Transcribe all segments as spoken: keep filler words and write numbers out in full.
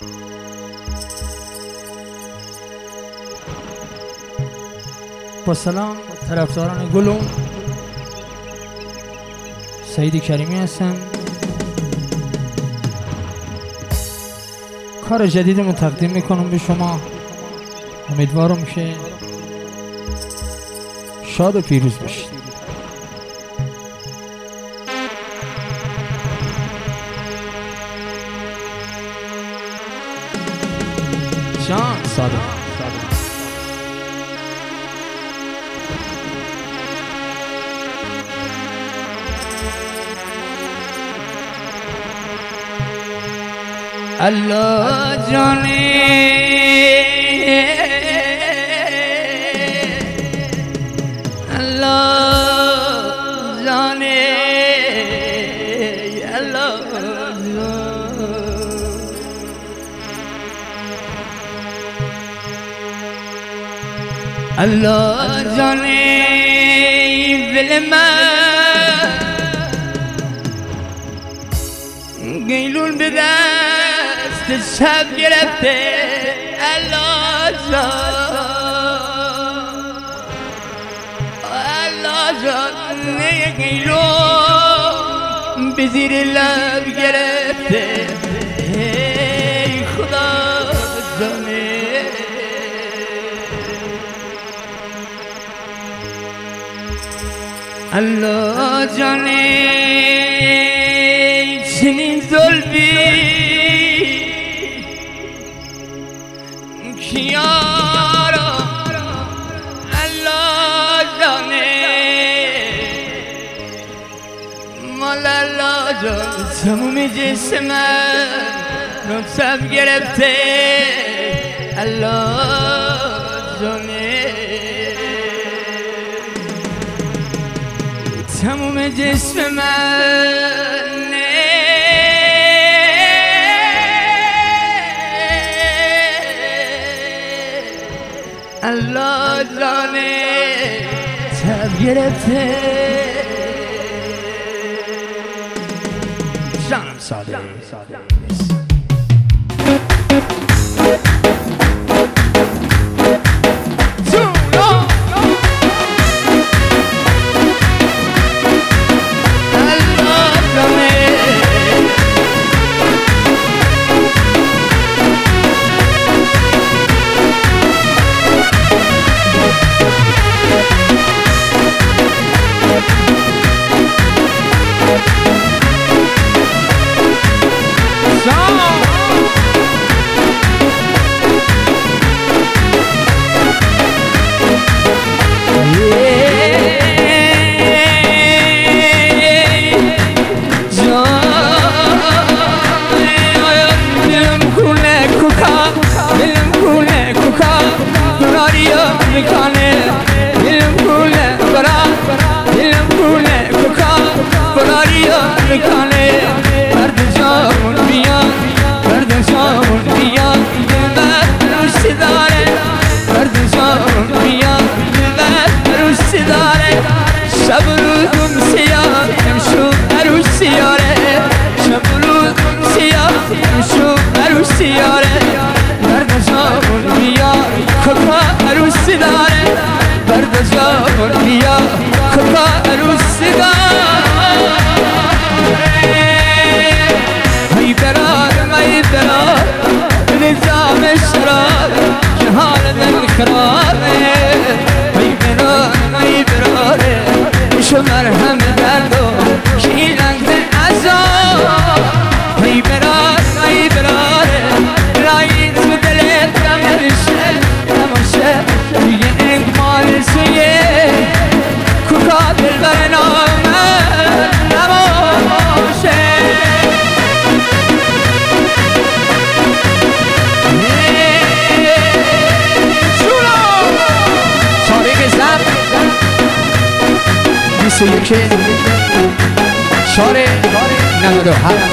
با سلام طرفداران گلوم، سعید کریمی هستم. کار جدیدمو تقدیم میکنم به شما. امیدوارم که شاد و پیروز باشید. جان ساده الله جانی الله جانی الله الله جانی دل من گیلون به دست شب گرفته. الله جان الله جان گیلون به زیر لب گرفته. ای خدا جانه الله جانه چنین زلفی کیارا الله جانه مال الله جان تموم جسم من شب گرفته. الله جانه تموم جسم من الله جانه تب گرفته. جانم ساده یکی شاره نود و هفت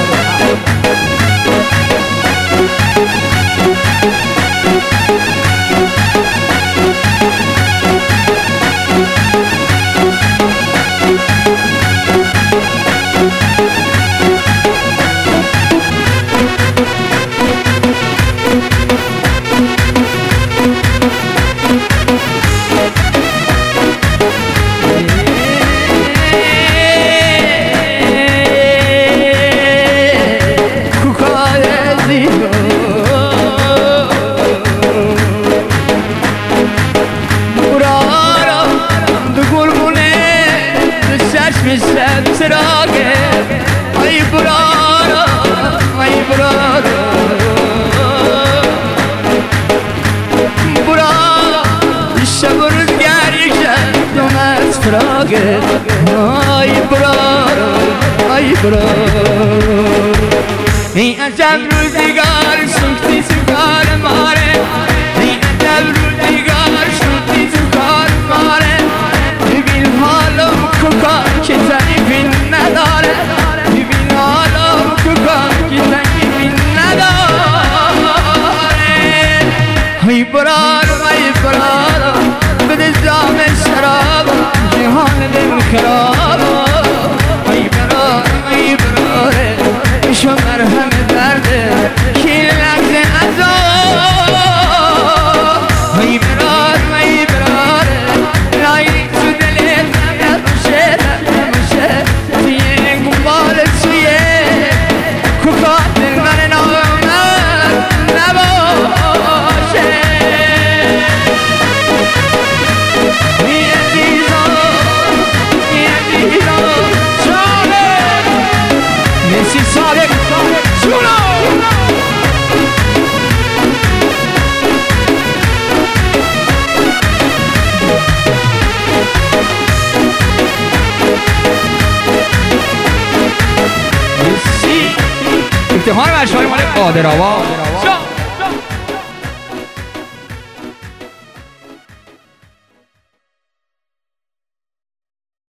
چراغه آی برار آی برار این عجب روزگار سوختی تو کار ماره این عجب روزگار سوختی تو کار ماره ببین حالا کوکا که تعریفی نداره ببین حالا کوکا که تعریفی نداره ای برار ای برار بده جام شراب جهان دل خراب ای برار ای برار شو مرهم درده که لحظه عذاب ای برار ای برار لایی تو دلت نمیشه نمیشه توی گنبال توی کوکا دل من نامد نباشه ای عزیزان ای عزیزان جانه نسی صادق جونو امتحان بچه‌های مال قادر آباد